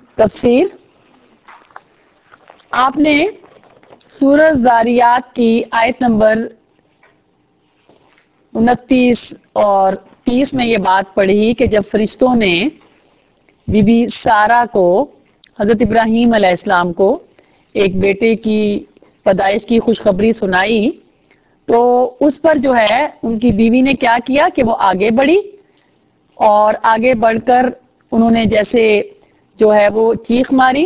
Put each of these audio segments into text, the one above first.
تفسیر آپ نے سورہ زاریات کی آیت نمبر 29 اور 30 میں یہ بات پڑھی کہ جب فرشتوں نے بی بی سارہ کو، حضرت ابراہیم علیہ السلام کو ایک بیٹے کی پیدائش کی خوشخبری سنائی تو اس پر جو ہے ان کی بیوی نے کیا کیا کہ وہ آگے بڑھی اور آگے بڑھ کر انہوں نے جیسے جو ہے وہ چیخ ماری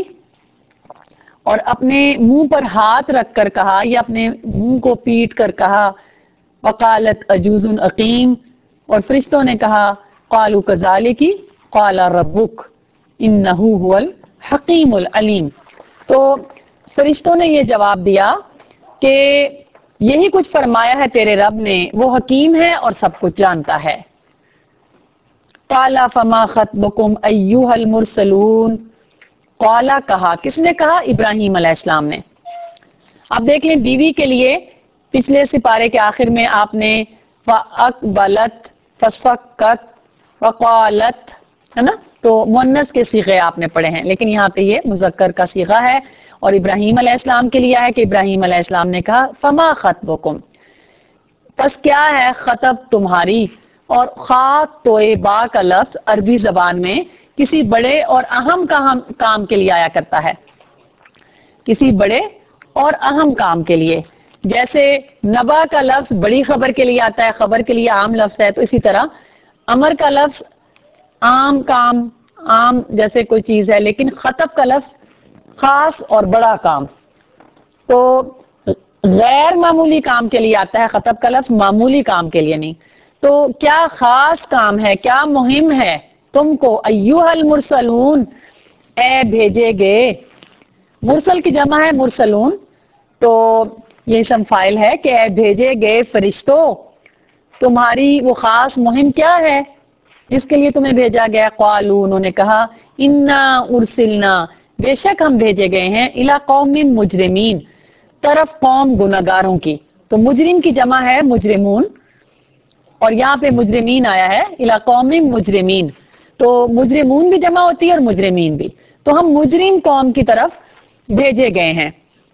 اور اپنے منہ پر ہاتھ رکھ کر کہا یا اپنے منہ کو پیٹ کر کہا وقالت عجوز عقیم، اور فرشتوں نے کہا قالوا کذالک قال ربک انہ هو الحکیم العلیم۔ تو فرشتوں نے یہ جواب دیا کہ یہی کچھ فرمایا ہے تیرے رب نے، وہ حکیم ہے اور سب کچھ جانتا ہے۔ قال فما خطبکم ایھا المرسلون، قال کہا، کس نے کہا؟ ابراہیم علیہ السلام نے۔ اب دیکھ لیں بیوی کے لیے پچھلے سپارے کے آخر میں آپ نے فاقبلت فصکت وقالت، ہے نا، تو مؤنث کے صیغے آپ نے پڑھے ہیں، لیکن یہاں پہ یہ مذکر کا صیغہ ہے اور ابراہیم علیہ السلام کے لیے ہے کہ ابراہیم علیہ السلام نے کہا فما خطبکم، پس کیا ہے خطب تمہاری۔ اور خاطب کا لفظ عربی زبان میں کسی بڑے اور اہم کام کے لیے آیا کرتا ہے، کسی بڑے اور اہم کام کے لیے، جیسے نبا کا لفظ بڑی خبر کے لیے آتا ہے، خبر کے لیے عام لفظ ہے، تو اسی طرح امر کا لفظ عام کام، عام جیسے کوئی چیز ہے، لیکن خطب کا لفظ خاص اور بڑا کام، تو غیر معمولی کام کے لیے آتا ہے، خطب کا لفظ معمولی کام کے لیے نہیں۔ تو کیا خاص کام ہے، کیا مہم ہے تم کو، ایھا المرسلون، اے بھیجے گئے۔ مرسل کی جمع ہے مرسلون، تو یہ اسم فاعل ہے کہ اے بھیجے گئے فرشتوں، تمہاری وہ خاص مہم کیا ہے جس کے لیے تمہیں بھیجا گیا؟ قالوا، انہوں نے کہا، انا ارسلنا، بے شک ہم بھیجے گئے ہیں، الی قوم مجرمین، طرف قوم گناہگاروں کی۔ تو مجرم کی جمع ہے مجرمون اور یہاں پہ مجرمین آیا ہے، الی قوم مجرمین، تو مجرمون بھی جمع ہوتی ہے اور مجرمین بھی، تو ہم مجرم قوم کی طرف بھیجے گئے ہیں۔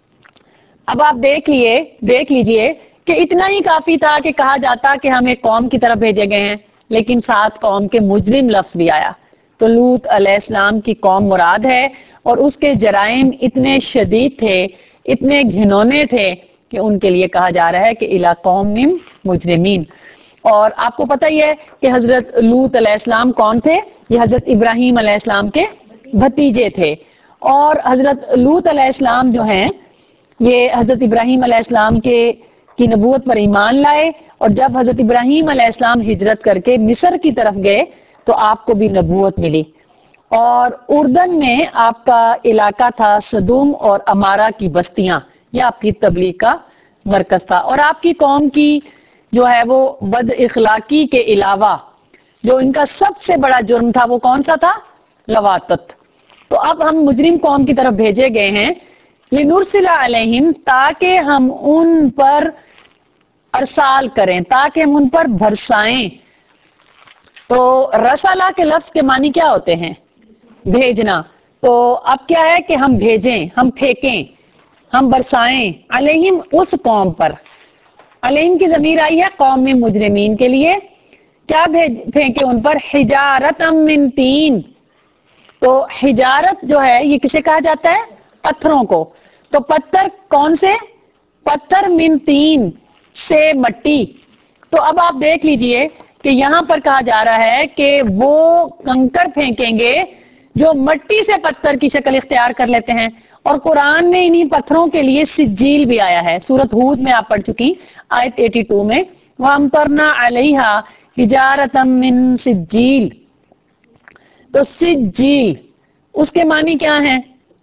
اب آپ دیکھ لیجئے کہ اتنا ہی کافی تھا کہ کہا جاتا کہ ہم ایک قوم کی طرف بھیجے گئے ہیں، لیکن ساتھ قوم کے مجرم لفظ بھی آیا، تو لوط علیہ السلام کی قوم مراد ہے اور اس کے جرائم اتنے شدید تھے، اتنے گھنونے تھے کہ ان کے لیے کہا جا رہا ہے کہ الی قوم مجرمین۔ اور آپ کو پتہ ہی ہے کہ حضرت لوط علیہ السلام کون تھے؟ یہ حضرت ابراہیم علیہ السلام کے بھتیجے تھے، اور حضرت لوط علیہ السلام جو ہیں یہ حضرت ابراہیم علیہ السلام کی نبوت پر ایمان لائے، اور جب حضرت ابراہیم علیہ السلام ہجرت کر کے مصر کی طرف گئے تو آپ کو بھی نبوت ملی، اور اردن میں آپ کا علاقہ تھا سدوم اور امارہ کی بستیاں، یہ آپ کی تبلیغ کا مرکز تھا، اور آپ کی قوم کی جو ہے وہ بد اخلاقی کے علاوہ جو ان کا سب سے بڑا جرم تھا وہ کون سا تھا؟ لواطت۔ تو اب ہم مجرم قوم کی طرف بھیجے گئے ہیں، لنرسل علیہم، تاکہ ہم ان پر ارسال کریں، تاکہ ہم ان پر برسائیں۔ تو رسالہ کے لفظ کے معنی کیا ہوتے ہیں؟ بھیجنا۔ تو اب کیا ہے کہ ہم بھیجیں، ہم پھینکیں، ہم برسائیں، علیہم اس قوم پر، علیہم کی ضمیر آئی ہے قوم میں مجرمین کے لیے، کیا پھینکے ان پر؟ حجارۃ من طین، تو حجارت جو ہے یہ کسے کہا جاتا ہے؟ پتھروں کو، تو پتھر کون سے؟ پتھر من طین، سے مٹی۔ تو اب آپ دیکھ لیجئے کہ یہاں پر کہا جا رہا ہے کہ وہ کنکر پھینکیں گے جو مٹی سے پتھر کی شکل اختیار کر لیتے ہیں، اور قرآن میں انہی پتھروں کے لیے سجیل بھی آیا ہے، سورۃ ہود میں آپ پڑھ چکی آیت 82 میں، وَأَمْطَرْنَا عَلَيْهَا حِجَارَةً مِّن سِجِّيلٍ، تو سجیل اس کے معنی کیا ہیں؟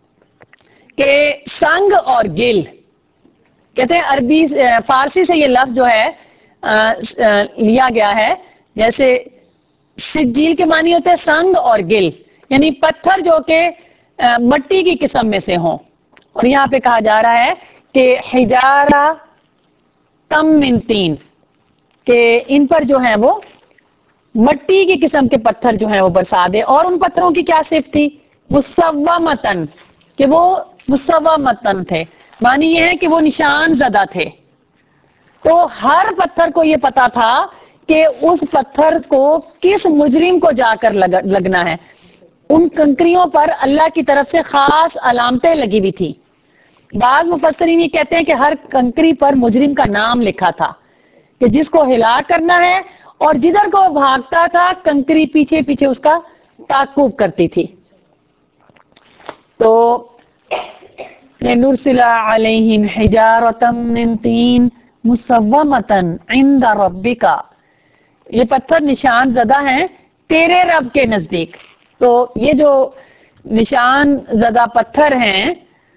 کہ سنگ اور گل، کہتے ہیں عربی فارسی سے یہ لفظ جو ہے لیا گیا ہے، جیسے سجیل کے معنی ہوتے ہیں سنگ اور گل، یعنی پتھر جو کہ مٹی کی قسم میں سے ہوں، اور یہاں پہ کہا جا رہا ہے کہ حجارہ تم من طین، کہ ان پر جو ہیں وہ مٹی کی قسم کے پتھر جو ہیں وہ برسا دے۔ اور ان پتھروں کی کیا صفت تھی मुसव्वमतन, कि वो मुसव्वमतन थे, मानी ये है कि वो निशान ज़दा थे। तो हर पत्थर को ये पता था कि उस पत्थर को किस मुजरिम को जाकर लगना है। उन कंकरियों पर अल्लाह की तरफ से खास अलामतें लगी हुई थी। बाद मुफस्सरीन ये कहते हैं कि हर कंकरी पर मुजरिम का नाम लिखा था कि जिसको हिला करना है, और जिधर को भागता था कंकरी पीछे पीछे उसका ताकुब करती थी। तो लिनुरसिला अलैहिम हिजारतम मिन तीन मुसव्वमतन इंदा रब्बिका, ये पत्थर निशान ज़दा हैं तेरे रब के नजदीक। तो ये जो निशान ज़दा पत्थर हैं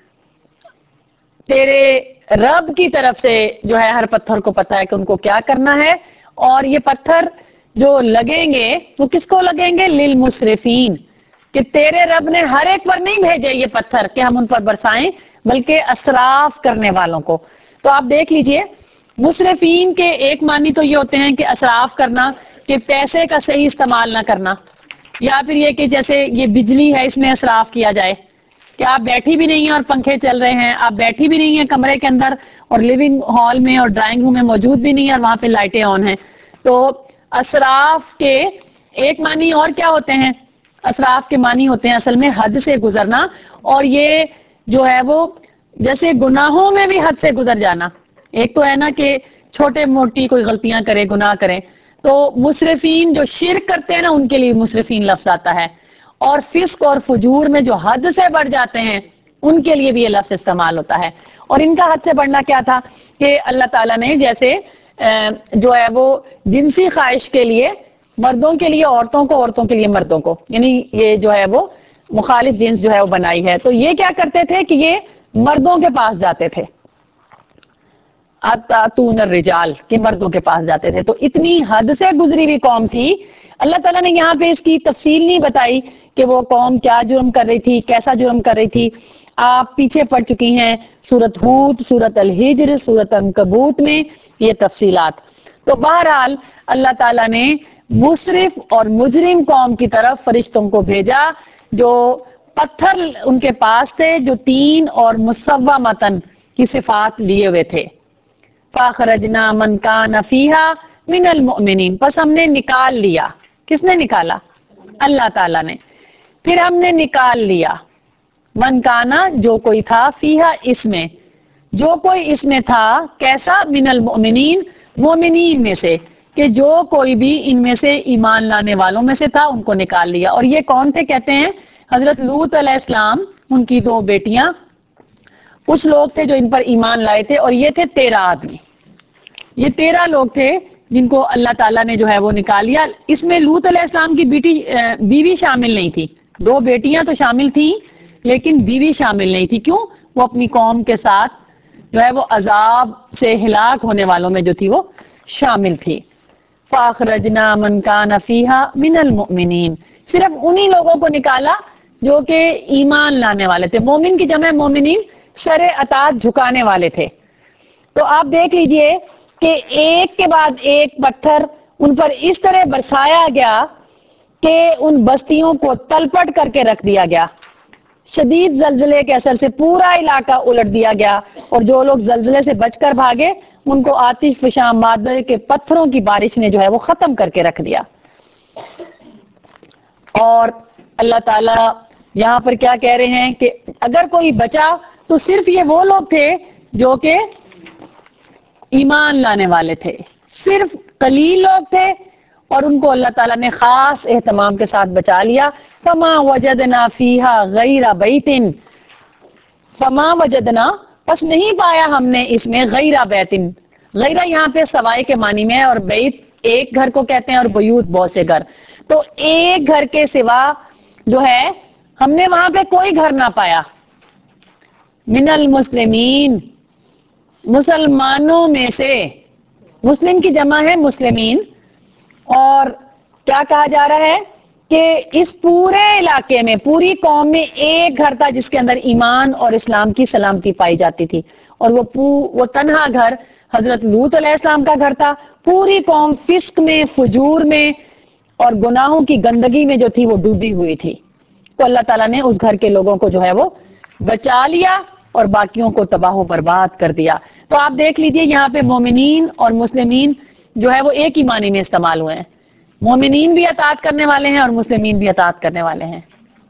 तेरे रब की तरफ से जो है, हर पत्थर को पता है कि उनको क्या करना है। और ये पत्थर जो लगेंगे वो किसको लगेंगे? लिल मुसरिफीन, कि तेरे रब ने हर एक पर नहीं भेजे ये पत्थर कि हम उन पर बरसाएं, बल्कि असराफ करने वालों को। तो आप देख लीजिए, मुसरिफीन के एक मानी तो ये होते हैं कि असराफ करना, कि पैसे का सही इस्तेमाल ना करना, या फिर ये कि जैसे ये बिजली है इसमें असराफ किया जाए कि आप बैठी भी नहीं है और पंखे चल रहे हैं, आप बैठी भी नहीं है कमरे के अंदर और लिविंग हॉल में और ड्राइंग रूम में मौजूद भी नहीं है और वहां पे लाइटें ऑन हैं। तो असराफ के एक मानी और क्या होते हैं? असराफ के मानी होते हैं असल में हद से गुजरना, और ये जो है वो जैसे गुनाहों में भी हद से गुजर जाना। एक तो है ना कि छोटे मोटी कोई गलतियां करे, गुनाह करें, तो मुसरिफीन जो शिर्क करते हैं ना उनके लिए मुसरिफीन लफ्ज आता है, और फिस्क और फुजूर में जो हद से बढ़ जाते हैं उनके लिए भी ये लफ्ज इस्तेमाल होता है। और इनका हद से बढ़ना क्या था कि अल्लाह ताला ने जैसे जो है वो जिनसी ख्वाहिश के लिए मर्दों के लिए औरतों को, औरतों के लिए मर्दों को, यानी ये जो है वो मुखालिफ जिन्स जो है वो बनाई है। तो ये क्या करते थे कि ये मर्दों के पास जाते थे, अतातून रिजाल, के मर्दों के पास जाते थे। तो इतनी हद से गुजरी हुई कौम थी। अल्लाह ताला ने यहाँ पे इसकी तफसील नहीं बताई कि वो कौम क्या जुर्म कर रही थी, कैसा जुर्म कर रही थी। आप पीछे पढ़ चुकी हैं सूरत हूद, सूरत अल हिज्र, सूरत अंकबूत में ये तफसीलात। तो बहरहाल अल्लाह ताला ने मुसरिफ और मुजरिम कौम की तरफ फरिश्तों को भेजा जो पत्थर उनके पास थे, जो तीन और मुसव्वमतन की सिफात लिए हुए थे। फ़ाखरजना मन कान फीहा मिनल मुमिनीन, बस हमने निकाल लिया। किसने निकाला? अल्लाह ताला ने। फिर हमने निकाल लिया मन काना, जो कोई था, फीहा इसमें, जो कोई इसमें था, कैसा? मिनल मुमिनीन, मोमिनीन में से, कि जो कोई भी इनमें से ईमान लाने वालों में से था उनको निकाल लिया। और ये कौन थे? कहते हैं हजरत लूत अलैहिस्सलाम, उनकी दो बेटियां, कुछ लोग थे जो इन पर ईमान लाए थे, और ये थे 13 आदमी। ये 13 लोग थे जिनको अल्लाह ताला ने जो है वो निकाल लिया। इसमें लूत अलैहिस्सलाम की बीवी शामिल नहीं थी। दो बेटियां तो शामिल थी लेकिन बीवी शामिल नहीं थी। क्यों? वो अपनी कौम के साथ जो है वो अजाब से हिलाक होने वालों में जो थी वो शामिल थी। फाखरजना मन कान फीहा मिनल मुमिनीन, सिर्फ उन्हीं लोगों को निकाला जो कि ईमान लाने वाले थे। मोमिन की जमे मोमिनीन, सरे अतात झुकाने वाले थे। तो आप देख लीजिए कि एक के बाद एक पत्थर उन पर इस तरह बरसाया गया कि उन बस्तियों को तलपट करके रख दिया गया। शदीद जल्जले के असर से पूरा इलाका उलट दिया गया, और जो लोग जल्जले से बचकर भागे उनको आतिश फिशां मादे के पत्थरों की बारिश ने जो है वो खत्म करके रख दिया। और अल्लाह ताला यहाँ पर क्या कह रहे हैं कि अगर कोई बचा तो सिर्फ ये वो लोग थे जो कि ईमान लाने वाले थे। सिर्फ कलील लोग थे और उनको अल्लाह ताला ने खास एहतमाम के साथ बचा लिया। फमा वजदना फीहा गैरा बैतिन, फमा वजदना, बस नहीं पाया हमने इसमें गैरा बैतिन। गैरा यहाँ पे सवाए के मानी में है, और बैत एक घर को कहते हैं और बयूत बहुत से घर। तो एक घर के सिवा जो है हमने वहां पे कोई घर ना पाया। मिनल मुस्लिमीन, मुसलमानों में से, मुस्लिम की जमा है मुस्लिमीन। और क्या कहा जा रहा है कि इस पूरे इलाके में, पूरी कौम में एक घर था जिसके अंदर ईमान और इस्लाम की सलामती पाई जाती थी, और वो तन्हा घर हजरत लूत अलैहिस्सलाम का घर था। पूरी कौम फिस्क में, फुजूर में और गुनाहों की गंदगी में जो थी वो डूबी हुई थी। تو اللہ تعالیٰ نے اس گھر کے لوگوں کو جو ہے وہ بچا لیا اور باقیوں کو تباہ و برباد کر دیا. تو آپ دیکھ لیجئے یہاں پہ مومنین اور مسلمین جو ہے وہ ایک ہی معنی میں استعمال ہوئے ہیں. مومنین بھی اطاعت کرنے والے ہیں اور مسلمین بھی اطاعت کرنے والے ہیں.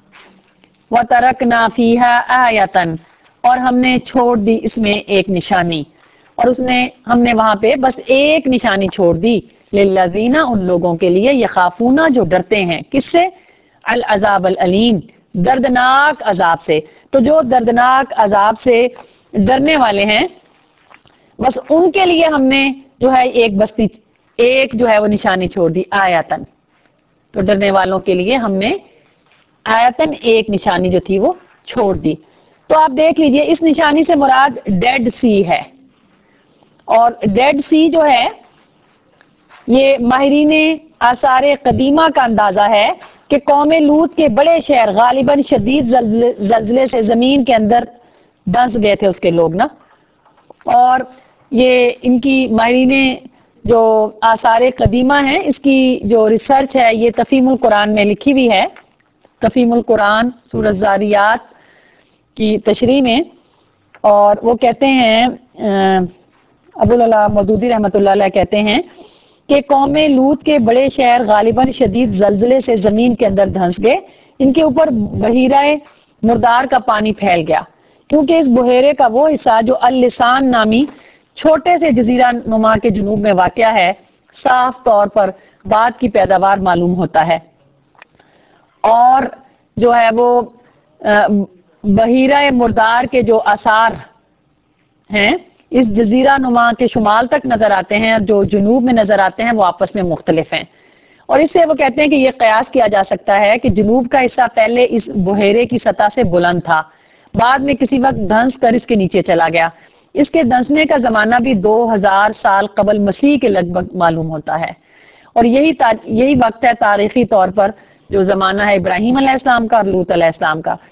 وَتَرَكْنَا فِيهَا آيَةً اور ہم نے چھوڑ دی اس میں ایک نشانی, اور ہم نے وہاں پہ بس ایک نشانی چھوڑ دی للذین ان لوگوں کے لیے یخافون جو ڈرتے ہیں. کس سے؟ العذاب العلیم, دردناک عذاب سے. تو جو دردناک عذاب سے ڈرنے والے ہیں بس ان کے لیے ہم نے جو ہے ایک جو ہے وہ نشانی چھوڑ دی آیاتن. تو ڈرنے والوں کے لیے ہم نے آیتن ایک نشانی جو تھی وہ چھوڑ دی. تو آپ دیکھ لیجئے اس نشانی سے مراد ڈیڈ سی ہے, اور ڈیڈ سی جو ہے یہ ماہرین آثار قدیمہ کا اندازہ ہے کہ قوم لوط کے بڑے شہر غالباً شدید زلزلے سے زمین کے اندر دھنس گئے تھے اس کے لوگ نا. اور یہ ان کی ماہرین جو آثار قدیمہ ہیں اس کی جو ریسرچ ہے یہ تفہیم القرآن میں لکھی ہوئی ہے, تفہیم القرآن سورۃ الذاریات کی تشریح میں. اور وہ کہتے ہیں ابو العلا مودودی رحمۃ اللہ علیہ کہتے ہیں کہ قوم لوط کے بڑے شہر غالباً شدید زلزلے سے زمین کے اندر دھنس گئے. ان کے اوپر بحیرہ مردار کا پانی پھیل گیا, کیونکہ اس بحیرے کا وہ حصہ جو اللسان نامی چھوٹے سے جزیرہ نما کے جنوب میں واقع ہے صاف طور پر بعد کی پیداوار معلوم ہوتا ہے. اور جو ہے وہ بحیرہ مردار کے جو آثار ہیں اس جزیرہ نما کے شمال تک نظر آتے ہیں, اور جو جنوب میں نظر آتے ہیں وہ آپس میں مختلف ہیں. اور اس سے وہ کہتے ہیں کہ یہ قیاس کیا جا سکتا ہے کہ جنوب کا حصہ پہلے اس بحیرے کی سطح سے بلند تھا, بعد میں کسی وقت دھنس کر اس کے نیچے چلا گیا. اس کے دھنسنے کا زمانہ بھی 2000 سال قبل مسیح کے لگ بھگ معلوم ہوتا ہے. اور یہی وقت ہے تاریخی طور پر جو زمانہ ہے ابراہیم علیہ السلام کا اور لوط علیہ السلام کا.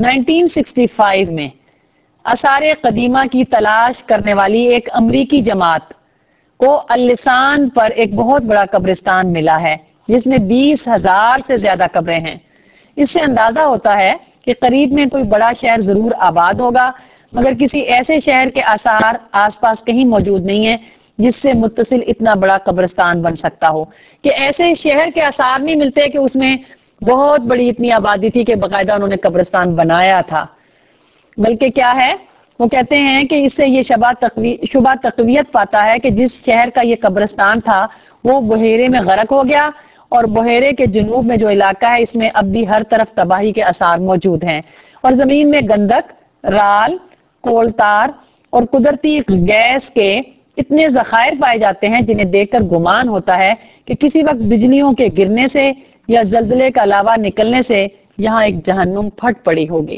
1965 میں آثار قدیمہ کی تلاش کرنے والی ایک امریکی جماعت کو اللسان پر ایک بہت بڑا قبرستان ملا ہے جس میں 20,000 سے زیادہ قبریں ہیں. اس سے اندازہ ہوتا ہے کہ قریب میں کوئی بڑا شہر ضرور آباد ہوگا, مگر کسی ایسے شہر کے آثار آس پاس کہیں موجود نہیں ہیں جس سے متصل اتنا بڑا قبرستان بن سکتا ہو. کہ ایسے شہر کے آثار نہیں ملتے کہ اس میں بہت بڑی اتنی آبادی تھی کہ باقاعدہ انہوں نے قبرستان بنایا تھا, بلکہ کیا ہے وہ کہتے ہیں کہ اس سے یہ شبہ تقویت پاتا ہے کہ جس شہر کا یہ قبرستان تھا وہ بحیرے میں غرق ہو گیا, اور بحیرے کے جنوب میں جو علاقہ ہے اس میں اب بھی ہر طرف تباہی کے آثار موجود ہیں, اور زمین میں گندک, رال, کولتار اور قدرتی گیس کے اتنے ذخائر پائے جاتے ہیں جنہیں دیکھ کر گمان ہوتا ہے کہ کسی وقت بجلیوں کے گرنے سے یا زلزلے کا لاوا نکلنے سے یہاں ایک جہنم پھٹ پڑی ہوگی.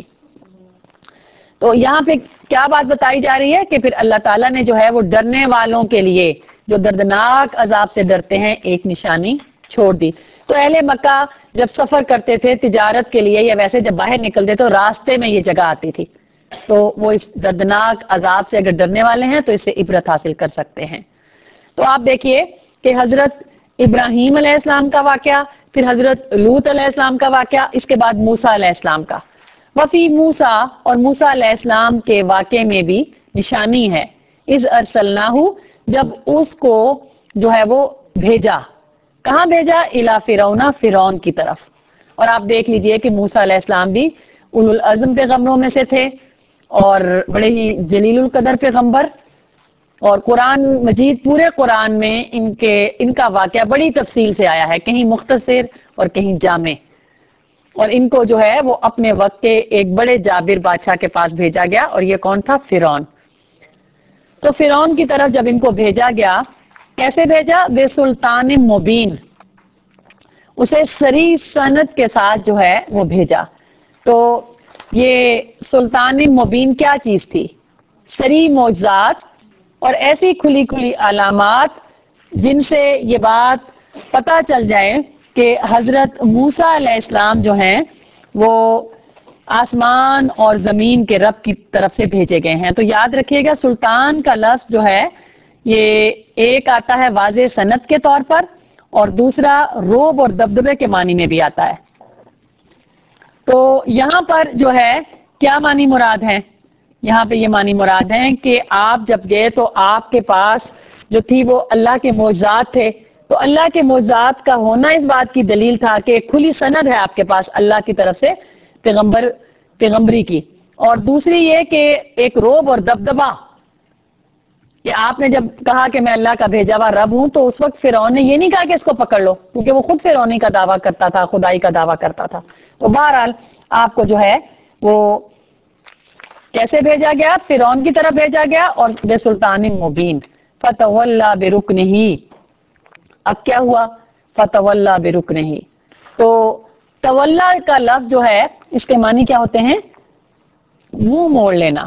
تو یہاں پہ کیا بات بتائی جا رہی ہے کہ پھر اللہ تعالیٰ نے جو ہے وہ ڈرنے والوں کے لیے جو دردناک عذاب سے ڈرتے ہیں ایک نشانی چھوڑ دی. تو اہل مکہ جب سفر کرتے تھے تجارت کے لیے یا ویسے جب باہر نکلتے تو راستے میں یہ جگہ آتی تھی, تو وہ اس دردناک عذاب سے اگر ڈرنے والے ہیں تو اس سے عبرت حاصل کر سکتے ہیں. تو آپ دیکھیے کہ حضرت ابراہیم علیہ السلام کا واقعہ, پھر حضرت لوط علیہ السلام کا واقعہ, اس کے بعد موسیٰ علیہ السلام کا. وفی موسیٰ اور موسیٰ علیہ السلام کے واقعے میں بھی نشانی ہے. اذ ارسلناہ جب اس کو جو ہے وہ بھیجا, کہاں بھیجا؟ الی فرعون, فرعون کی طرف. اور آپ دیکھ لیجئے کہ موسیٰ علیہ السلام بھی اولو العزم پیغمبروں میں سے تھے اور بڑے ہی جلیل القدر پیغمبر, اور قرآن مجید پورے قرآن میں ان کا واقعہ بڑی تفصیل سے آیا ہے, کہیں مختصر اور کہیں جامع. اور ان کو جو ہے وہ اپنے وقت کے ایک بڑے جابر بادشاہ کے پاس بھیجا گیا, اور یہ کون تھا؟ فرعون. تو فرعون کی طرف جب ان کو بھیجا گیا, کیسے بھیجا؟ بے سلطان مبین, اسے صریح سند کے ساتھ جو ہے وہ بھیجا. تو یہ سلطان مبین کیا چیز تھی؟ صریح معجزات اور ایسی کھلی کھلی علامات جن سے یہ بات پتہ چل جائے کہ حضرت موسیٰ علیہ السلام جو ہیں وہ آسمان اور زمین کے رب کی طرف سے بھیجے گئے ہیں. تو یاد رکھیے گا سلطان کا لفظ جو ہے یہ ایک آتا ہے واضح سند کے طور پر, اور دوسرا روب اور دبدبے کے معنی میں بھی آتا ہے. تو یہاں پر جو ہے کیا معنی مراد ہے؟ یہاں پہ یہ معنی مراد ہے کہ آپ جب گئے تو آپ کے پاس جو تھی وہ اللہ کے معجزات تھے، تو اللہ کے معجزات کا ہونا اس بات کی دلیل تھا کہ ایک کھلی سند ہے آپ کے پاس اللہ کی طرف سے پیغمبری کی، اور دوسری یہ کہ ایک روب اور دبدبا کہ آپ نے جب کہا کہ میں اللہ کا بھیجا ہوا رب ہوں، تو اس وقت فرعون نے یہ نہیں کہا کہ اس کو پکڑ لو، کیونکہ وہ خود فرعونی کا دعویٰ کرتا تھا، خدائی کا دعویٰ کرتا تھا۔ تو بہرحال آپ کو جو ہے وہ کیسے بھیجا گیا؟ فرعون کی طرف بھیجا گیا، اور بے سلطان مبین، فتولی برکنہ۔ اب کیا ہوا؟ فتولی برکنہ، تو تولا کا لفظ جو ہے اس کے معنی کیا ہوتے ہیں؟ منہ موڑ لینا۔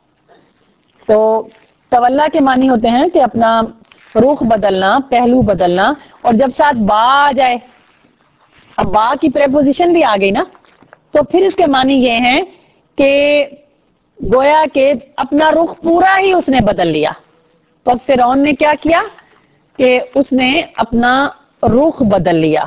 تو تولا کے معنی ہوتے ہیں کہ اپنا رخ بدلنا، پہلو بدلنا، اور جب ساتھ با آ جائے، اب با کی پریپوزیشن بھی آ گئی نا، تو پھر اس کے معنی یہ ہیں کہ گویا کہ اپنا رخ پورا ہی اس نے بدل لیا۔ تو اب فرعون نے کیا کیا کہ اس نے اپنا رخ بدل لیا،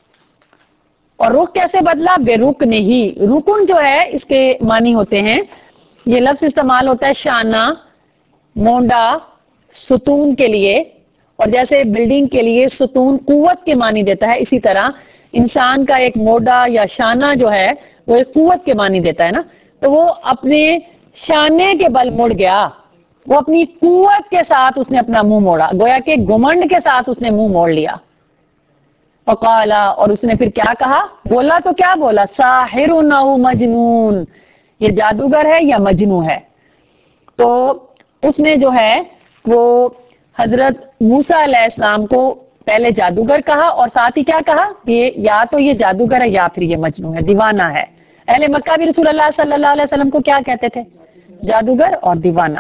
اور رخ کیسے بدلا؟ بے رکن ہی۔ رکن جو ہے اس کے معنی ہوتے ہیں، یہ لفظ استعمال ہوتا ہے شانہ، مونڈا، ستون کے لیے، اور جیسے بلڈنگ کے لیے ستون قوت کے معنی دیتا ہے، اسی طرح انسان کا ایک موڈا یا شانہ جو ہے وہ ایک قوت کے معنی دیتا ہے نا۔ تو وہ اپنے شانے کے بل مڑ گیا، وہ اپنی قوت کے ساتھ اس نے اپنا منہ موڑا، گویا کہ گھمنڈ کے ساتھ اس نے منہ موڑ لیا۔ وقالا، اور اس نے پھر کیا کہا؟ بولا تو کیا بولا؟ ساحر او مجنون، یہ جادوگر ہے یا مجنون ہے۔ تو اس نے جو ہے وہ حضرت موسیٰ علیہ السلام کو پہلے جادوگر کہا، اور ساتھ ہی کیا کہا؟ یہ یا تو یہ جادوگر ہے یا پھر یہ مجنون ہے، دیوانہ ہے۔ اہل مکہ بھی رسول اللہ صلی اللہ علیہ وسلم کو کیا کہتے تھے؟ جادوگر اور دیوانہ۔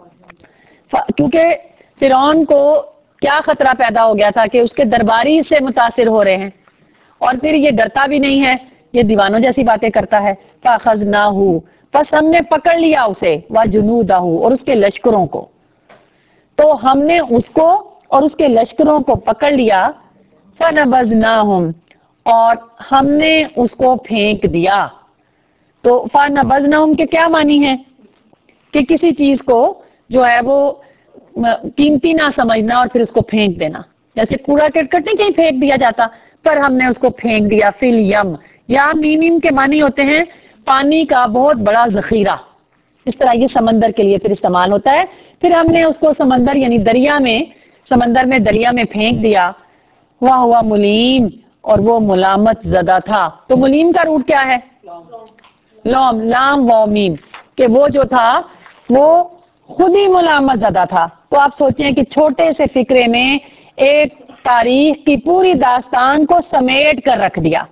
کیونکہ فرعون کو کیا خطرہ پیدا ہو گیا تھا کہ اس کے درباری سے متاثر ہو رہے ہیں، اور پھر یہ ڈرتا بھی نہیں ہے، یہ دیوانوں جیسی باتیں کرتا ہے۔ فَأَخَذْنَاهُ، پس ہم نے پکڑ لیا اسے، وَجُنُودَهُ، اور اس کے لشکروں کو۔ تو ہم نے اس کو اور اس کے لشکروں کو پکڑ لیا، فَنَبَذْنَاهُمْ، اور ہم نے اس کو پھینک دیا۔ تو فَنَبَذْنَاهُمْ کے کیا معنی ہے؟ کہ کسی چیز کو جو ہے وہ قیمتی نہ سمجھنا اور پھر اس کو پھینک دینا، جیسے کوڑا کرکٹ نہیں کہیں پھینک دیا جاتا، پر ہم نے اس کو پھینک دیا۔ فِل یم، یا میم کے معنی ہوتے ہیں پانی کا بہت بڑا ذخیرہ، اس طرح یہ سمندر کے لیے پھر استعمال ہوتا ہے۔ پھر ہم نے اس کو سمندر یعنی دریا میں، سمندر میں دریا میں پھینک دیا۔ ہوا ملیم، اور وہ ملامت زدہ تھا۔ تو ملیم کا روٹ کیا ہے؟ لام، لام و میم، کہ وہ جو تھا وہ خود ہی ملامت زدہ تھا۔ تو آپ سوچیں کہ چھوٹے سے فکرے میں ایک تاریخ کی پوری داستان کو سمیٹ کر رکھ دیا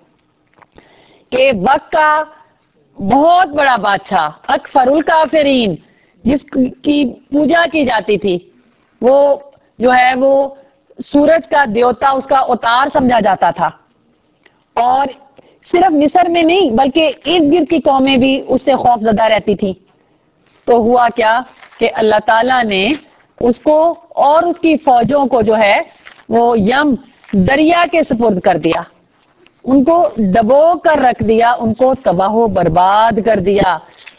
کہ وقت کا بہت بڑا بادشاہ، اکفر الکافرین، جس کی پوجا کی جاتی تھی، وہ جو ہے وہ سورج کا دیوتا، اس کا اوتار سمجھا جاتا تھا، اور صرف مصر میں نہیں بلکہ ارد گرد کی قومیں بھی اس سے خوف زدہ رہتی تھی۔ تو ہوا کیا کہ اللہ تعالیٰ نے اس کو اور اس کی فوجوں کو جو ہے وہ یم، دریا کے سپرد کر دیا، ان کو ڈبو کر رکھ دیا، ان کو تباہ و برباد کر دیا۔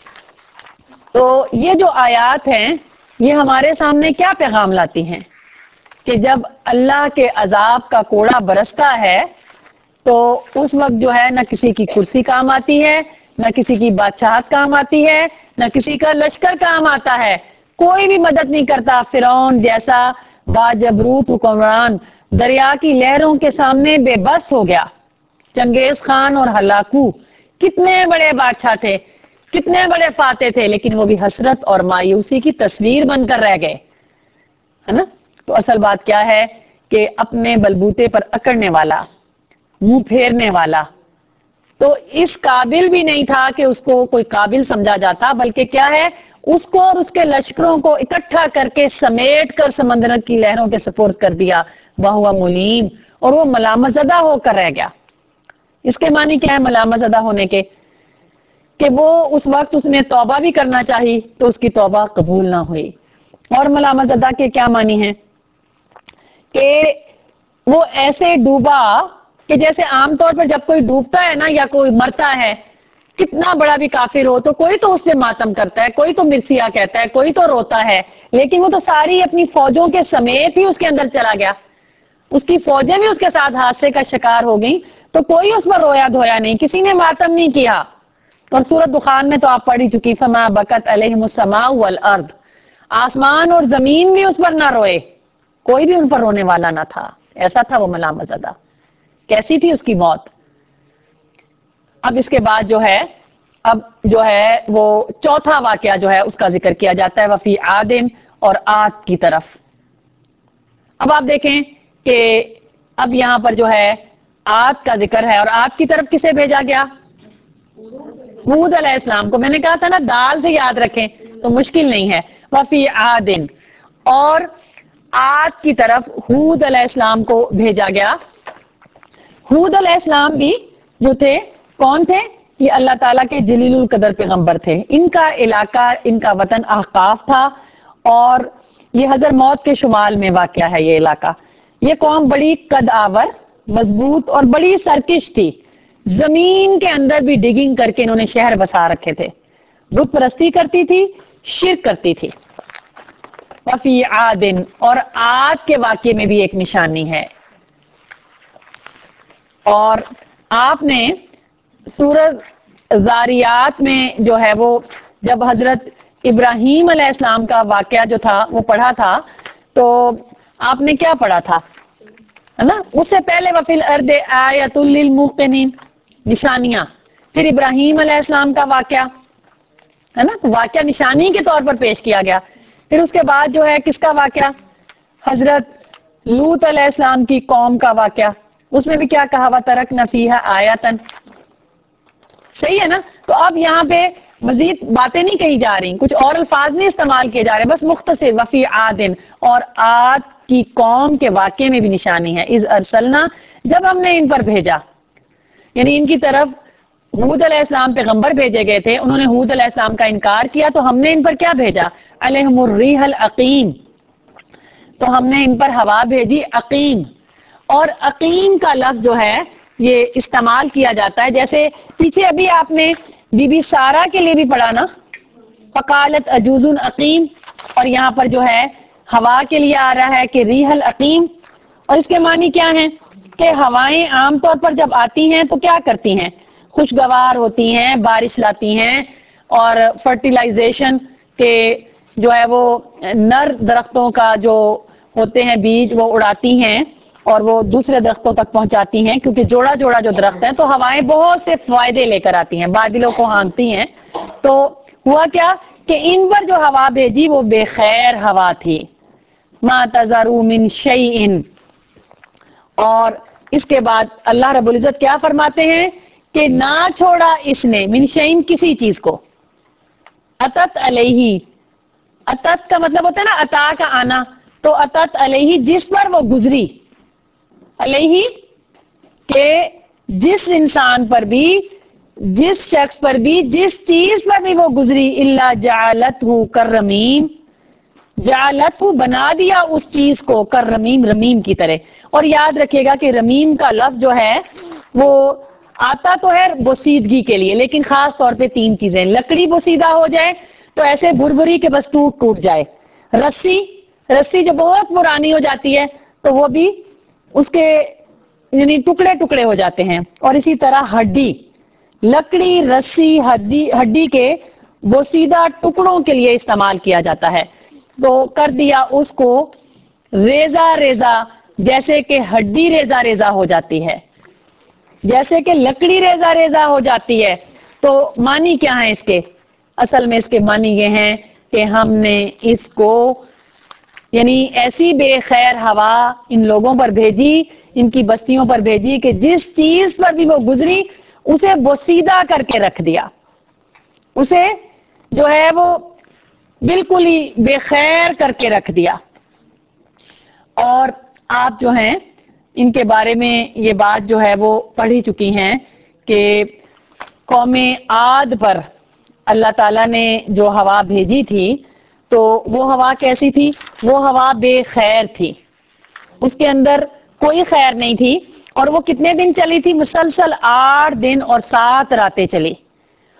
تو یہ جو آیات ہیں یہ ہمارے سامنے کیا پیغام لاتی ہیں؟ کہ جب اللہ کے عذاب کا کوڑا برستا ہے تو اس وقت جو ہے نہ کسی کی کرسی کام آتی ہے، نہ کسی کی بادشاہت کام آتی ہے، نہ کسی کا لشکر کام آتا ہے، کوئی بھی مدد نہیں کرتا۔ فرعون جیسا باجبروت حکمران دریا کی لہروں کے سامنے بے بس ہو گیا۔ چنگیز خان اور ہلاکو کتنے بڑے بادشاہ تھے، کتنے بڑے فاتح تھے، لیکن وہ بھی حسرت اور مایوسی کی تصویر بن کر رہ گئے، ہے نا؟ تو اصل بات کیا ہے کہ اپنے بلبوتے پر اکڑنے والا، منہ پھیرنے والا تو اس قابل بھی نہیں تھا کہ اس کو کوئی قابل سمجھا جاتا، بلکہ کیا ہے، اس کو اور اس کے لشکروں کو اکٹھا کر کے سمیٹ کر سمندر کی لہروں کے سپرد کر دیا۔ وَهُوَ ملیم، اور وہ ملامت زدہ ہو کر رہ گیا۔ اس کے معنی کیا ہے ملامت زدہ ہونے کے؟ کہ وہ اس وقت اس نے توبہ بھی کرنا چاہی تو اس کی توبہ قبول نہ ہوئی۔ اور ملامت زدہ کے کیا معنی ہیں؟ کہ وہ ایسے ڈوبا کہ جیسے عام طور پر جب کوئی ڈوبتا ہے نا یا کوئی مرتا ہے کتنا بڑا بھی کافر ہو تو کوئی تو اس پہ ماتم کرتا ہے, کوئی تو مرثیہ کہتا ہے, کوئی تو روتا ہے, لیکن وہ تو ساری اپنی فوجوں کے سمیت ہی اس کے اندر چلا گیا, اس کی فوجیں بھی اس کے ساتھ حادثے کا شکار ہو گئیں, تو کوئی اس پر رویا دھویا نہیں, کسی نے ماتم نہیں کیا. اور سورۃ دخان میں تو آپ پڑھی چکی, فما بکت علیہم السماء والارض, آسمان اور زمین بھی اس پر نہ روئے, کوئی بھی ان پر رونے والا نہ تھا, ایسا تھا وہ ملامت زدہ. کیسی تھی اس کی موت. اب اس کے بعد جو ہے وہ چوتھا واقعہ جو ہے اس کا ذکر کیا جاتا ہے, وفی عادن, اور عاد کی طرف. اب آپ دیکھیں کہ اب یہاں پر جو ہے عاد کا ذکر ہے, اور عاد کی طرف کسے بھیجا گیا؟ ہود علیہ السلام کو. میں نے کہا تھا نا دال سے یاد رکھیں تو مشکل نہیں ہے. وفی عادن, اور عاد کی طرف ہود علیہ السلام کو بھیجا گیا. ہود علیہ السلام بھی جو تھے, کون تھے؟ یہ اللہ تعالیٰ کے جلیل القدر پیغمبر تھے. ان کا علاقہ, ان کا وطن احقاف تھا, اور یہ حضر موت کے شمال میں واقع ہے یہ علاقہ. یہ قوم بڑی قد آور, مضبوط اور بڑی سرکش تھی. زمین کے اندر بھی ڈگنگ کر کے انہوں نے شہر بسا رکھے تھے, بت پرستی کرتی تھی, شرک کرتی تھی. وفی عادن, اور عاد کے واقعے میں بھی ایک نشانی ہے. اور آپ نے سورۃ زاریات میں جو ہے وہ جب حضرت ابراہیم علیہ السلام کا واقعہ جو تھا وہ پڑھا تھا, تو آپ نے کیا پڑھا تھا, ہے نا؟ اس سے پہلے وفی الارض آیۃ للموقنین, نشانیاں. پھر ابراہیم علیہ السلام کا واقعہ, ہے نا, واقعہ نشانی کے طور پر پیش کیا گیا. پھر اس کے بعد جو ہے کس کا واقعہ؟ حضرت لوط علیہ السلام کی قوم کا واقعہ. اس میں بھی کیا کہا, وَتَرَكْنَ فِيهَا آیَةً, صحیح ہے نا؟ تو اب یہاں پہ مزید باتیں نہیں کہی جا رہی, کچھ اور الفاظ نہیں استعمال کیے جا رہے, بس مختصر وفی عادن, اور عاد کی قوم کے واقعے میں بھی نشانی ہے. اذ ارسلنا, جب ہم نے ان پر بھیجا, یعنی ان کی طرف ہود علیہ السلام پیغمبر بھیجے گئے تھے, انہوں نے ہود علیہ السلام کا انکار کیا, تو ہم نے ان پر کیا بھیجا؟ علیہم الریح العقیم, تو ہم نے ان پر ہوا بھیجی عقیم. اور عقیم کا لفظ جو ہے یہ استعمال کیا جاتا ہے, جیسے پیچھے ابھی آپ نے بی بی سارہ کے لیے بھی پڑھا نا, فقالت عجوز عقیم, اور یہاں پر جو ہے ہوا کے لیے آ رہا ہے کہ ریح العقیم. اور اس کے معنی کیا ہیں کہ ہوائیں عام طور پر جب آتی ہیں تو کیا کرتی ہیں؟ خوشگوار ہوتی ہیں, بارش لاتی ہیں, اور فرٹیلائزیشن کے جو ہے وہ نر درختوں کا جو ہوتے ہیں بیج وہ اڑاتی ہیں, اور وہ دوسرے درختوں تک پہنچاتی ہیں, کیونکہ جوڑا جوڑا جو درخت ہیں تو ہوائیں بہت سے فائدے لے کر آتی ہیں, بادلوں کو ہانکتی ہیں. تو ہوا کیا کہ ان پر جو ہوا بھیجی وہ بے خیر ہوا تھی. ما تذرو من شیء, اور اس کے بعد اللہ رب العزت کیا فرماتے ہیں کہ نہ چھوڑا اس نے, من شیء کسی چیز کو, اتت علیہ, اتت کا مطلب ہوتا ہے نا عطا کا آنا, تو اتت علیہ جس پر وہ گزری, علیہ کہ جس انسان پر بھی, جس شخص پر بھی, جس چیز پر بھی وہ گزری, الا جعلتہ کررمیم, جعلتہ بنا دیا اس چیز کو, کررمیم رمیم کی طرح. اور یاد رکھیے گا کہ رمیم کا لفظ جو ہے وہ آتا تو ہے بوسیدگی کے لیے, لیکن خاص طور پہ 3 چیزیں, لکڑی بوسیدہ ہو جائے تو ایسے بھربھری کے بس ٹوٹ جائے, رسی جو بہت پرانی ہو جاتی ہے تو وہ بھی اس کے یعنی ٹکڑے ٹکڑے ہو جاتے ہیں. اور اسی طرح ہڈی, لکڑی, رسی, ہڈی کے بوسیدہ ٹکڑوں کے لیے استعمال کیا جاتا ہے. تو کر دیا اس کو ریزہ ریزہ, جیسے کہ ہڈی ریزہ ریزہ ہو جاتی ہے, جیسے کہ لکڑی ریزہ ریزہ ہو جاتی ہے. تو معنی کیا ہے اس کے؟ اصل میں اس کے معنی یہ ہیں کہ ہم نے اس کو یعنی ایسی بے خیر ہوا ان لوگوں پر بھیجی, ان کی بستیوں پر بھیجی کہ جس چیز پر بھی وہ گزری اسے بوسیدہ کر کے رکھ دیا, اسے جو ہے وہ بالکل ہی بے خیر کر کے رکھ دیا. اور آپ جو ہیں ان کے بارے میں یہ بات جو ہے وہ پڑھی چکی ہیں کہ قوم عاد پر اللہ تعالیٰ نے جو ہوا بھیجی تھی تو وہ ہوا کیسی تھی؟ وہ ہوا بے خیر تھی, اس کے اندر کوئی خیر نہیں تھی. اور وہ کتنے دن چلی تھی؟ مسلسل 8 دن اور 7 راتیں چلی.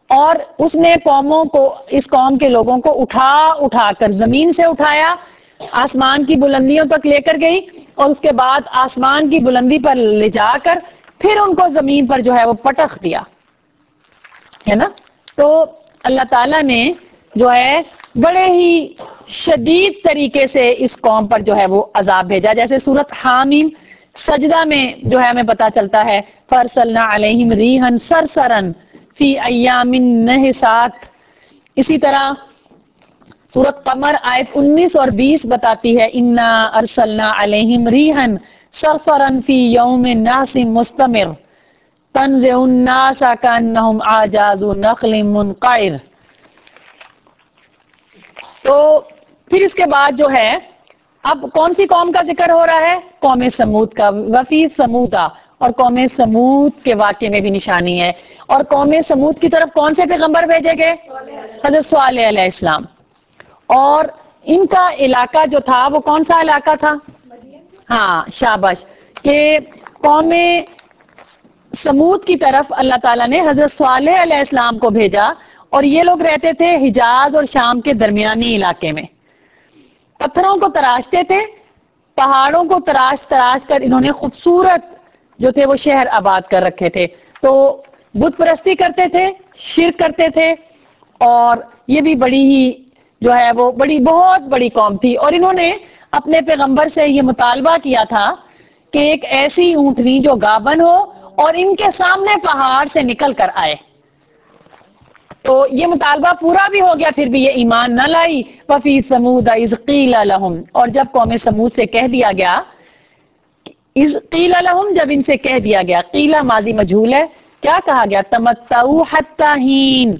اور اس نے قوموں کو، اس قوم کے لوگوں کو اٹھا اٹھا کر زمین سے اٹھایا، آسمان کی بلندیوں تک لے کر گئی، اور اس کے بعد آسمان کی بلندی پر لے جا کر پھر ان کو زمین پر جو ہے وہ پٹخ دیا، ہے نا. تو اللہ تعالیٰ نے جو ہے بڑے ہی شدید طریقے سے اس قوم پر جو ہے وہ عذاب بھیجا. جیسے سورۃ حامیم سجدہ میں جو ہے ہمیں پتہ چلتا ہے فَأَرْسَلْنَا عَلَيْهِمْ رِيحًا صَرْصَرًا فِي أَيَّامٍ نَحِسَاتٍ. اسی طرح سورۃ قمر آیت 19 اور 20 بتاتی ہے اِنَّا أَرْسَلْنَا عَلَيْهِمْ رِيحًا صَرْصَرًا فِي يَوْمٍ نَحْسٍ مُسْتَمِرٍ تَنزِعُ النَّاسَ كَأَنَّهُمْ أَعْجَازُ نَخْلٍ مُنقَعِرٍ. تو پھر اس کے بعد جو ہے اب کون سی قوم کا ذکر ہو رہا ہے؟ قوم سمود کا. وفی سمودا، اور قوم سمود کے واقعے میں بھی نشانی ہے. اور قوم سمود کی طرف کون سے پیغمبر بھیجے گئے؟ حضرت صالح علیہ السلام. اور ان کا علاقہ جو تھا وہ کون سا علاقہ تھا؟ ہاں شابش. کہ قوم سمود کی طرف اللہ تعالیٰ نے حضرت صالح علیہ السلام کو بھیجا، اور یہ لوگ رہتے تھے حجاز اور شام کے درمیانی علاقے میں. پتھروں کو تراشتے تھے، پہاڑوں کو تراش تراش کر انہوں نے خوبصورت جو تھے وہ شہر آباد کر رکھے تھے. تو بت پرستی کرتے تھے، شرک کرتے تھے، اور یہ بھی بڑی ہی جو ہے وہ بہت بڑی قوم تھی. اور انہوں نے اپنے پیغمبر سے یہ مطالبہ کیا تھا کہ ایک ایسی اونٹنی جو گابن ہو اور ان کے سامنے پہاڑ سے نکل کر آئے. تو یہ مطالبہ پورا بھی ہو گیا، پھر بھی یہ ایمان نہ لائی. وَفِي ثَمُودَ إِذْ قِيلَ لَهُمْ، اور جب قوم سمود سے کہہ دیا گیا، اِذْ قِيلَ لَهُمْ جب ان سے کہہ دیا گیا، قیل ماضی مجہول ہے، کیا کہا گیا؟ تَمَتَّعُوا حَتَّى حِين،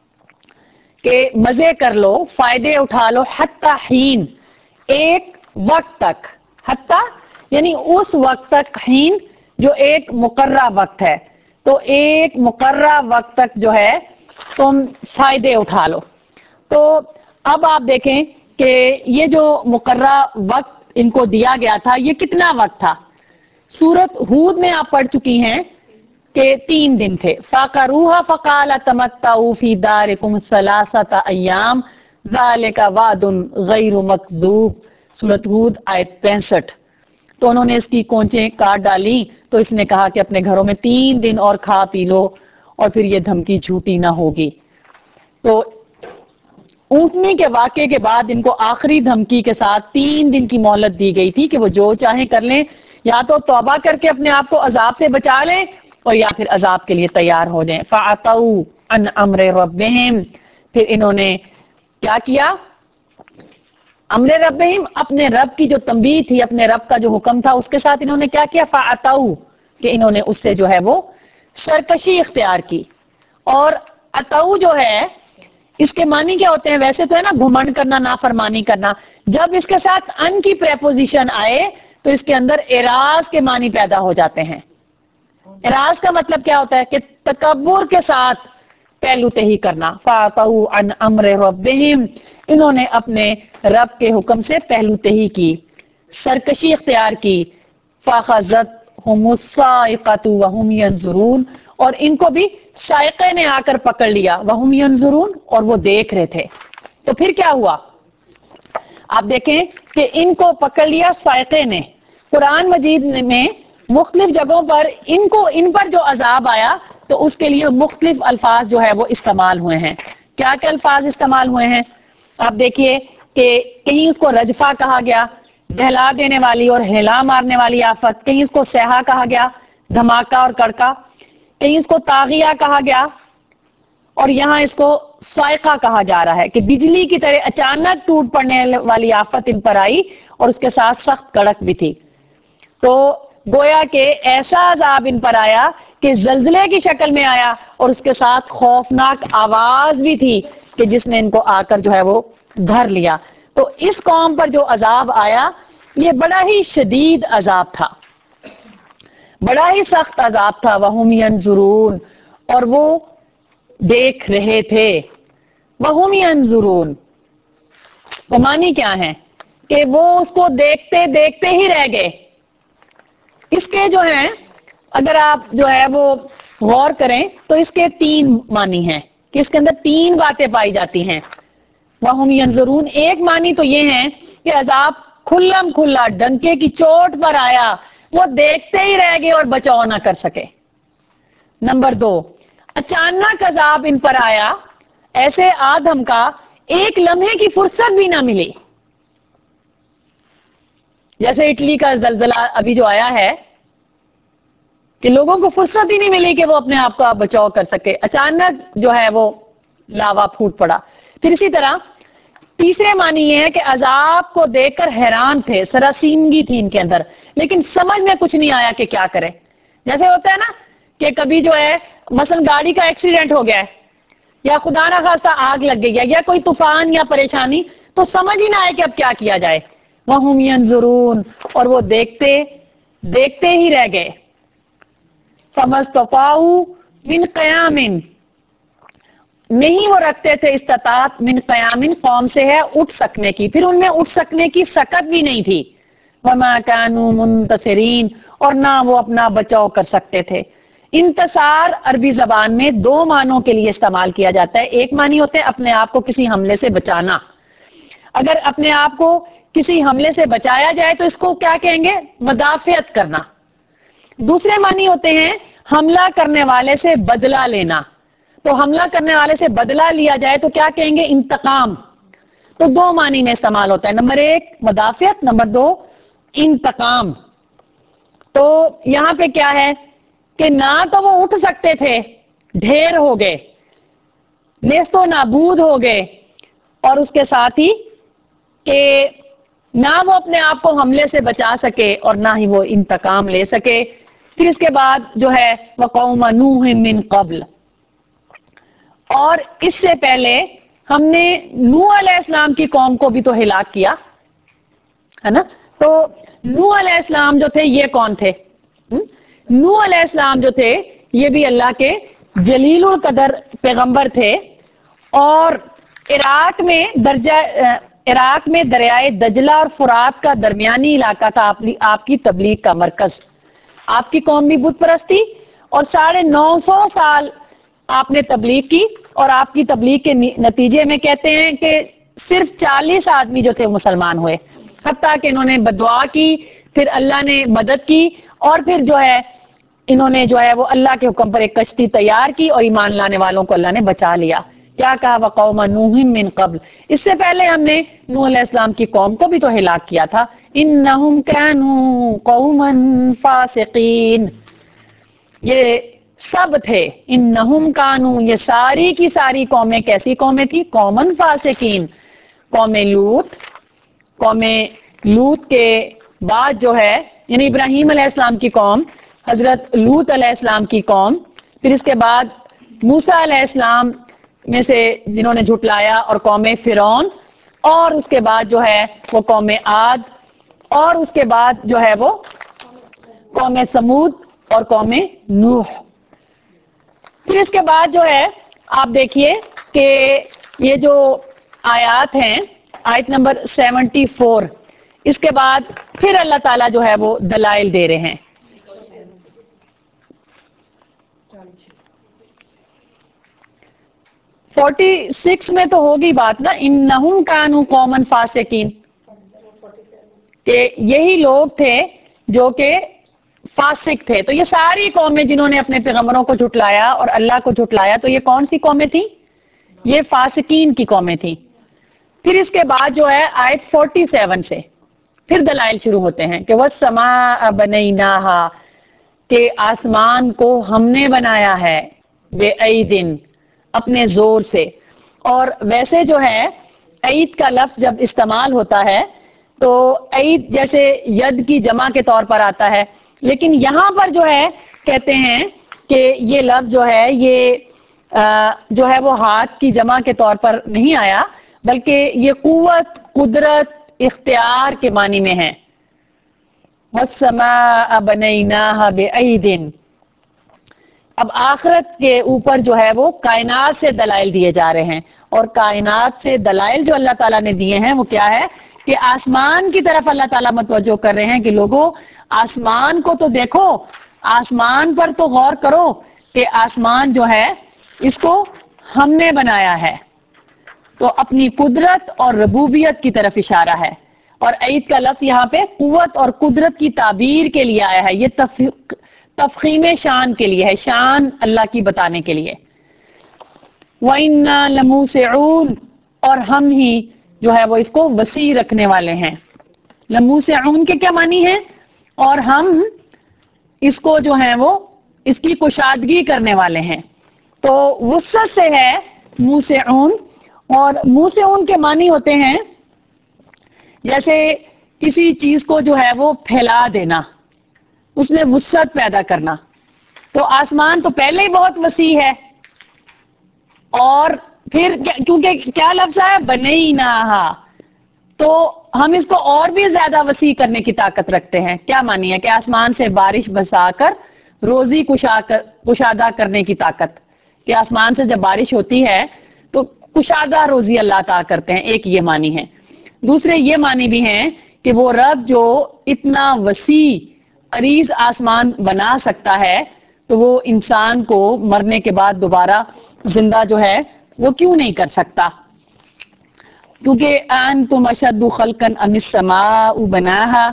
کہ مزے کر لو، فائدے اٹھا لو، حتی حین، ایک وقت تک. حتی یعنی اس وقت تک، حین جو ایک مقررہ وقت ہے. تو ایک مقررہ وقت تک جو ہے تم فائدے اٹھا لو. تو اب آپ دیکھیں کہ یہ جو مقررہ وقت ان کو دیا گیا تھا یہ کتنا وقت تھا؟ سورۃ ہود میں آپ پڑھ چکی ہیں کہ 3 دن تھے. فَقَرُوهَا فَقَالَ تَمَتَّعُوا فِي دَارِكُمْ 3 أَيَّامٍ ذَلِكَ وَعْدٌ غَيْرُ مَكْذُوبٍ. سورۃ ہود آیت 65. تو انہوں نے اس کی کونچیں کاٹ ڈالی، تو اس نے کہا کہ اپنے گھروں میں 3 دن اور کھا پی لو، اور پھر یہ دھمکی جھوٹی نہ ہوگی. تو اونٹنی کے واقعے کے بعد ان کو آخری دھمکی کے ساتھ 3 دن کی مہلت دی گئی تھی کہ وہ جو چاہیں کر لیں، یا تو توبہ کر کے اپنے آپ کو عذاب سے بچا لیں، اور یا پھر عذاب کے لیے تیار ہو جائیں. فَعَتَوْا عَنْ أَمْرِ رَبِّهِمْ، پھر انہوں نے کیا کیا؟ امر ربہم، اپنے رب کی جو تنبیہ تھی، اپنے رب کا جو حکم تھا اس کے ساتھ انہوں نے کیا کیا؟ فَعَتَوْا، کہ انہوں نے اس سے جو ہے وہ سرکشی اختیار کی. اور اتو جو ہے اس کے معنی کیا ہوتے ہیں؟ ویسے تو ہے نا گھمنڈ کرنا، نافرمانی کرنا. جب اس کے ساتھ ان کی پریپوزیشن آئے تو اس کے اندر اعراض کے معنی پیدا ہو جاتے ہیں. اعراض کا مطلب کیا ہوتا ہے؟ کہ تکبر کے ساتھ پہلو تہی کرنا. فَعَتَوْا عَنْ أَمْرِ رَبِّهِمْ، انہوں نے اپنے رب کے حکم سے پہلو تہی کی، سرکشی اختیار کی. فَأَخَذَتْهُمُ الصَّاعِقَةُ وَهُمْ يَنظُرُونَ، اور ان کو بھی صاعقے نے آ کر پکڑ لیا. وَهُمْ يَنظُرُونَ، اور وہ دیکھ رہے تھے. تو پھر کیا ہوا؟ آپ دیکھیں کہ ان کو پکڑ لیا صاعقے نے. قرآن مجید میں مختلف جگہوں پر ان پر جو عذاب آیا تو اس کے لیے مختلف الفاظ جو ہے وہ استعمال ہوئے ہیں. کیا کیا الفاظ استعمال ہوئے ہیں؟ آپ دیکھیے کہ کہیں اس کو رجفہ کہا گیا، دہلا دینے والی اور ہلا مارنے والی آفت. کہیں اس کو صیحہ کہا گیا، دھماکہ اور کڑکا. کہیں اس کو طاغیہ کہا گیا، اور یہاں اس کو صاعقہ کہا جا رہا ہے کہ بجلی کی طرح اچانک ٹوٹ پڑنے والی آفت ان پر آئی، اور اس کے ساتھ سخت کڑک بھی تھی. تو گویا کہ ایسا عذاب ان پر آیا کہ زلزلے کی شکل میں آیا، اور اس کے ساتھ خوفناک آواز بھی تھی کہ جس نے ان کو آ کر جو ہے وہ دھر لیا. تو اس قوم پر جو عذاب آیا یہ بڑا ہی شدید عذاب تھا، بڑا ہی سخت عذاب تھا. وَهُمْ يَنظُرُونَ، اور وہ دیکھ رہے تھے. وَهُمْ يَنظُرُونَ تو معنی کیا ہے؟ کہ وہ اس کو دیکھتے دیکھتے ہی رہ گئے. اس کے جو ہیں اگر آپ جو ہے وہ غور کریں تو اس کے 3 معنی ہیں کہ اس کے اندر 3 باتیں پائی جاتی ہیں. وَهُمْ يَنْظُرُونَ، ایک معنی تو یہ ہے کہ عذاب کھلم کھلا ڈنکے کی چوٹ پر آیا، وہ دیکھتے ہی رہ گئے اور بچاؤ نہ کر سکے. نمبر 2، اچانک عذاب ان پر آیا، ایسے آدم کا ایک لمحے کی فرصت بھی نہ ملی. جیسے اٹلی کا زلزلہ ابھی جو آیا ہے کہ لوگوں کو فرصت ہی نہیں ملی کہ وہ اپنے آپ کا بچاؤ کر سکے، اچانک جو ہے وہ لاوا پھوٹ پڑا. پھر اسی طرح تیسرے معنی یہ ہے کہ عذاب کو دیکھ کر حیران تھے، سراسیمگی تھی ان کے اندر، لیکن سمجھ میں کچھ نہیں آیا کہ کیا کرے. جیسے ہوتا ہے نا کہ کبھی جو ہے مثلا گاڑی کا ایکسیڈنٹ ہو گیا ہے یا خدا نہ خواستہ آگ لگ گئی ہے یا کوئی طوفان یا پریشانی، تو سمجھ ہی نہ آئے کہ اب کیا کیا جائے. وَهُمْ يَنْظُرُونَ، اور وہ دیکھتے ہی رہ گئے. فَمَسْتَطَاعُوا مِنْ قِيَامٍ، نہیں وہ رکھتے تھے استطاعت من قیام، قوم سے ہے اٹھ سکنے کی، پھر ان میں اٹھ سکنے کی سکت بھی نہیں تھی. وَمَا كَانُوا مُنْتَصِرِينَ، اور نہ وہ اپنا بچاؤ کر سکتے تھے. انتصار عربی زبان میں 2 معنوں کے لیے استعمال کیا جاتا ہے. ایک معنی ہوتے ہیں اپنے آپ کو کسی حملے سے بچانا. اگر اپنے آپ کو کسی حملے سے بچایا جائے تو اس کو کیا کہیں گے؟ مدافعت کرنا. دوسرے معنی ہوتے ہیں حملہ کرنے والے سے بدلہ لینا. تو حملہ کرنے والے سے بدلہ لیا جائے تو کیا کہیں گے؟ انتقام. تو 2 معنی میں استعمال ہوتا ہے، نمبر 1 مدافعت، نمبر 2 انتقام. تو یہاں پہ کیا ہے کہ نہ تو وہ اٹھ سکتے تھے، ڈھیر ہو گئے، نیست و نابود ہو گئے، اور اس کے ساتھ ہی کہ نہ وہ اپنے آپ کو حملے سے بچا سکے اور نہ ہی وہ انتقام لے سکے. پھر اس کے بعد جو ہے وَقَوْمَ نُوحٍ مِّن قَبْلِ، اور اس سے پہلے ہم نے نوح علیہ السلام کی قوم کو بھی تو ہلاک کیا ہے نا. تو نوح علیہ السلام جو تھے یہ کون تھے؟ نوح علیہ السلام جو تھے یہ بھی اللہ کے جلیل القدر پیغمبر تھے، اور عراق میں دریائے دجلہ اور فرات کا درمیانی علاقہ تھا آپ کی تبلیغ کا مرکز. آپ کی قوم بھی بت پرستی، اور 950 سال آپ نے تبلیغ کی، اور آپ کی تبلیغ کے نتیجے میں کہتے ہیں کہ صرف 40 آدمی جو تھے مسلمان ہوئے، حتیٰ کہ انہوں نے بدعا کی، پھر اللہ نے مدد کی، اور پھر جو ہے انہوں نے جو ہے وہ اللہ کے حکم پر ایک کشتی تیار کی اور ایمان لانے والوں کو اللہ نے بچا لیا. کیا کہا وَقَوْمَ نُوحٍ مِّن قَبْلِ، اس سے پہلے ہم نے نوح علیہ السلام کی قوم کو بھی تو ہلاک کیا تھا. إِنَّهُمْ كَانُوا قَوْمًا فَاسِقِينَ، یہ سب تھے انہم کانو، یہ ساری کی ساری قومیں کیسی قومیں تھی؟ قومن فاسقین. قوم لوط کے بعد جو ہے یعنی ابراہیم علیہ السلام کی قوم، حضرت لوط علیہ السلام کی قوم، پھر اس کے بعد موسیٰ علیہ السلام میں سے جنہوں نے جھٹلایا، اور قوم فرعون، اور اس کے بعد جو ہے وہ قوم عاد، اور اس کے بعد جو ہے وہ قوم سمود اور قوم نوح. پھر اس کے بعد جو ہے آپ دیکھیے کہ یہ جو آیات ہیں، آیت نمبر 74، اس کے بعد پھر اللہ تعالیٰ جو ہے وہ دلائل دے رہے ہیں. 46 میں تو ہوگی بات نا، انہم کانوا قوما فاسقین، کہ یہی لوگ تھے جو کہ فاسق تھے. تو یہ ساری قومیں جنہوں نے اپنے پیغمبروں کو جھٹلایا اور اللہ کو جھٹلایا، تو یہ کون سی قومیں تھیں؟ یہ فاسقین کی قومیں تھیں. پھر اس کے بعد جو ہے آیت 47 سے پھر دلائل شروع ہوتے ہیں کہ وَالسَّمَاءَ بَنَيْنَاهَا، کہ آسمان کو ہم نے بنایا ہے، بِأَیْدٍ، اپنے زور سے. اور ویسے جو ہے عید کا لفظ جب استعمال ہوتا ہے تو عید جیسے ید کی جمع کے طور پر آتا ہے، لیکن یہاں پر جو ہے کہتے ہیں کہ یہ لفظ جو ہے یہ جو ہے وہ ہاتھ کی جمع کے طور پر نہیں آیا، بلکہ یہ قوت، قدرت، اختیار کے معنی میں ہے. وَالسَّمَاءَ بَنَيْنَاهَا بِأَیْدٍ. اب آخرت کے اوپر جو ہے وہ کائنات سے دلائل دیے جا رہے ہیں، اور کائنات سے دلائل جو اللہ تعالیٰ نے دیے ہیں وہ کیا ہے کہ آسمان کی طرف اللہ تعالیٰ متوجہ کر رہے ہیں کہ لوگوں آسمان کو تو دیکھو، آسمان پر تو غور کرو کہ آسمان جو ہے اس کو ہم نے بنایا ہے، تو اپنی قدرت اور ربوبیت کی طرف اشارہ ہے، اور عید کا لفظ یہاں پہ قوت اور قدرت کی تعبیر کے لیے آیا ہے، یہ تفخیم شان کے لیے ہے، شان اللہ کی بتانے کے لیے۔ وَإِنَّا لَمُوسِعُونَ، اور ہم ہی جو ہے وہ اس کو وسیع رکھنے والے ہیں۔ لموسعون کے کیا معنی ہے؟ اور ہم اس کو جو ہے وہ اس کی کشادگی کرنے والے ہیں، تو وسعت سے ہے موسعون، اور موسعون کے معنی ہوتے ہیں جیسے کسی چیز کو جو ہے وہ پھیلا دینا، اس میں وسعت پیدا کرنا۔ تو آسمان تو پہلے ہی بہت وسیع ہے، اور پھر کیونکہ کیا لفظ ہے بنیناہا، تو ہم اس کو اور بھی زیادہ وسیع کرنے کی طاقت رکھتے ہیں۔ کیا معنی ہے کہ آسمان سے بارش برسا کر روزی کشادہ کرنے کی طاقت، کہ آسمان سے جب بارش ہوتی ہے تو کشادہ روزی اللہ عطا کرتے ہیں، ایک یہ معنی ہے۔ دوسرے یہ معنی بھی ہیں کہ وہ رب جو اتنا وسیع عریض آسمان بنا سکتا ہے، تو وہ انسان کو مرنے کے بعد دوبارہ زندہ جو ہے وہ کیوں نہیں کر سکتا، کیونکہ انتم اشد خلقا ام السماء بناہا،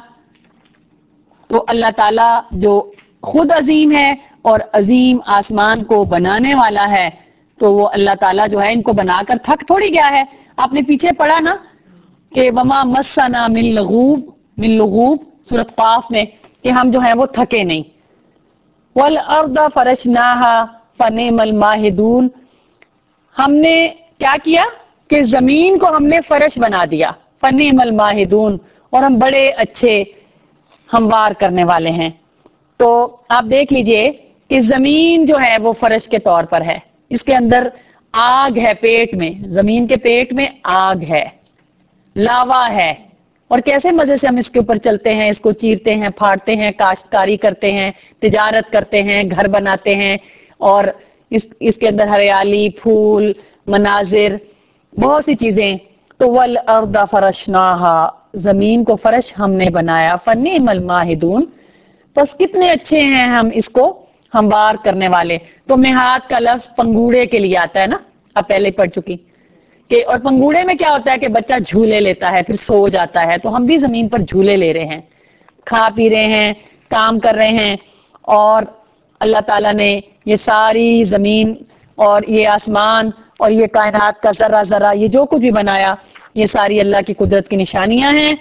تو اللہ تعالیٰ جو خود عظیم ہے اور عظیم آسمان کو بنانے والا ہے، تو وہ اللہ تعالیٰ جو ہے ان کو بنا کر تھک تھوڑی گیا ہے۔ آپ نے پیچھے پڑھا نا کہ وما مسنا من لغوب سورۃ قاف میں، کہ ہم جو ہیں وہ تھکے نہیں۔ والارض فرشناہا فنعم الماہدون، ہم نے کیا کیا کہ زمین کو ہم نے فرش بنا دیا، فنعم الماہدون، اور ہم بڑے اچھے ہموار کرنے والے ہیں۔ تو آپ دیکھ لیجئے کہ زمین جو ہے وہ فرش کے طور پر ہے، اس کے اندر آگ ہے، پیٹ میں، زمین کے پیٹ میں آگ ہے، لاوا ہے، اور کیسے مزے سے ہم اس کے اوپر چلتے ہیں، اس کو چیرتے ہیں، پھاڑتے ہیں، کاشتکاری کرتے ہیں، تجارت کرتے ہیں، گھر بناتے ہیں، اور اس کے اندر ہریالی، پھول، مناظر، بہت سی چیزیں۔ تو والارض فرشناہا، زمین کو فرش ہم نے بنایا، فنعم الماہدون، بس کتنے اچھے ہیں ہم اس کو ہموار کرنے والے۔ تو مہاد کا لفظ پنگوڑے کے لیے آتا ہے نا، اب پہلے پڑھ چکی کہ، اور پنگوڑے میں کیا ہوتا ہے کہ بچہ جھولے لیتا ہے پھر سو جاتا ہے، تو ہم بھی زمین پر جھولے لے رہے ہیں، کھا پی رہے ہیں، کام کر رہے ہیں، اور اللہ تعالیٰ نے یہ ساری زمین اور یہ آسمان اور یہ کائنات کا ذرہ ذرہ، یہ جو کچھ بھی بنایا، یہ ساری اللہ کی قدرت کی نشانیاں ہیں۔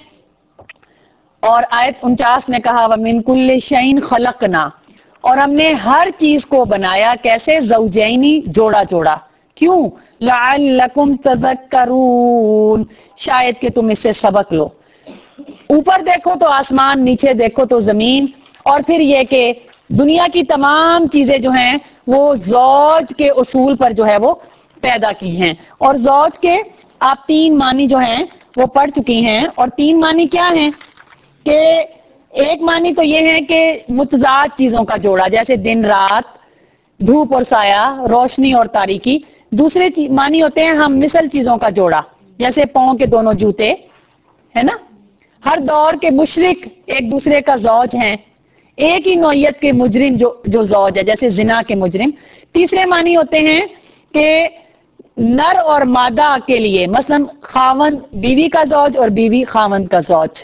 اور آیت 49 میں کہا وَمِن كُلِّ شَيْءٍ خَلَقْنَا، اور ہم نے ہر چیز کو بنایا کیسے، زوجینی، جوڑا جوڑا، کیوں، لَعَلَّكُمْ تَذَكَّرُونَ، شاید کہ تم اس سے سبق لو۔ اوپر دیکھو تو آسمان، نیچے دیکھو تو زمین، اور پھر یہ کہ دنیا کی تمام چیزیں جو ہیں وہ زوج کے اصول پر جو ہے وہ پیدا کی ہیں، اور زوج کے آپ 3 معنی جو ہیں وہ پڑھ چکی ہیں، اور 3 معنی کیا ہیں کہ ایک معنی تو یہ ہے کہ متضاد چیزوں کا جوڑا، جیسے دن رات، دھوپ اور سایہ، روشنی اور تاریکی۔ دوسرے معنی ہوتے ہیں ہم مثل چیزوں کا جوڑا، جیسے پاؤں کے دونوں جوتے، ہے نا، ہر دور کے مشرک ایک دوسرے کا زوج ہیں، ایک ہی نوعیت کے مجرم جو زوج ہے، جیسے زنا کے مجرم۔ تیسرے معنی ہوتے ہیں کہ نر اور مادہ کے لیے، مثلا خاوند بیوی کا زوج اور بیوی خاوند کا زوج،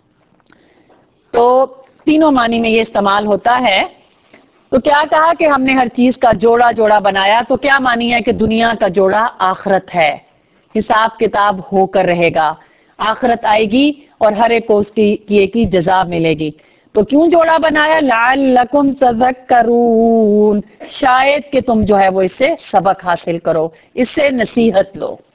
تو تینوں معنی میں یہ استعمال ہوتا ہے۔ تو کیا کہا کہ ہم نے ہر چیز کا جوڑا جوڑا بنایا، تو کیا معنی ہے کہ دنیا کا جوڑا آخرت ہے، حساب کتاب ہو کر رہے گا، آخرت آئے گی اور ہر ایک کو اس کی کیے کی جزا ملے گی۔ تو کیوں جوڑا بنایا، لعلکم تذکرون، شاید کہ تم جو ہے وہ اس سے سبق حاصل کرو، اس سے نصیحت لو۔